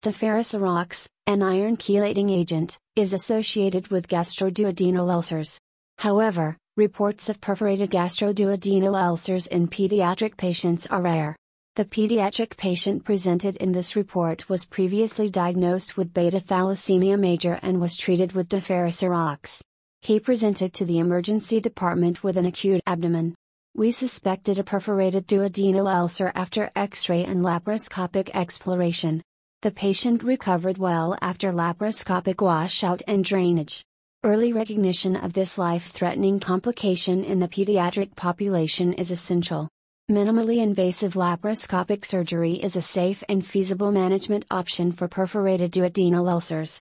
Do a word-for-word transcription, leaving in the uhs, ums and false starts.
Deferricerox, an iron chelating agent, is associated with gastroduodenal ulcers. However, reports of perforated gastroduodenal ulcers in pediatric patients are rare. The pediatric patient presented in this report was previously diagnosed with beta thalassemia major and was treated with Deferricerox. He presented to the emergency department with an acute abdomen. We suspected a perforated duodenal ulcer after X-ray and laparoscopic exploration. The patient recovered well after laparoscopic washout and drainage. Early recognition of this life-threatening complication in the pediatric population is essential. Minimally invasive laparoscopic surgery is a safe and feasible management option for perforated duodenal ulcers.